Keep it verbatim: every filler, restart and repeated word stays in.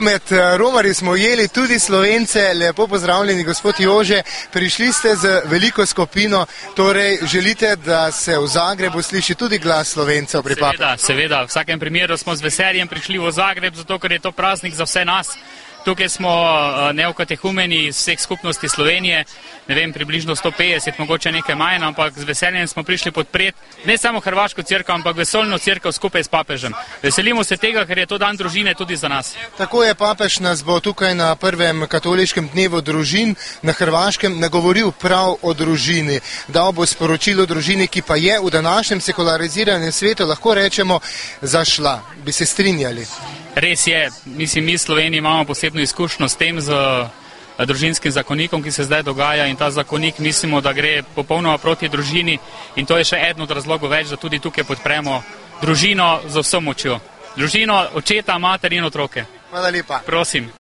Med romarji smo ujeli tudi Slovence, lepo pozdravljeni gospod Jože, prišli ste z veliko skupino, torej želite, da se v Zagrebu sliši tudi glas Slovencev pri papežu? Seveda, seveda, v vsakem primeru smo z veseljem prišli v Zagreb, zato ker je to praznik za vse nas. Tukaj smo neokatehumeni iz vseh skupnosti Slovenije, ne vem, približno sto petdeset, mogoče nekaj manj, ampak z veseljem smo prišli podpreti ne samo hrvaško cerkev, ampak vesoljno cerkev skupaj s papežem. Veselimo se tega, ker je to dan družine tudi za nas. Tako je, papež nas bo tukaj na prvem katoliškem dnevu družin na Hrvaškem nagovoril prav o družini. Dal bo sporočilo družini, ki pa je v današnjem sekulariziranem svetu, lahko rečemo, zašla. Bi se strinjali? Res je, mislim, mi Sloveniji imamo posebno izkušnjo s tem, z družinskim zakonikom, ki se zdaj dogaja, in ta zakonik mislimo, da gre popolnoma proti družini, in to je še eden od razlogov več, da tudi tukaj podpremo družino z vso močjo. Družino, očeta, mater in otroke. Hvala lepa. Prosim.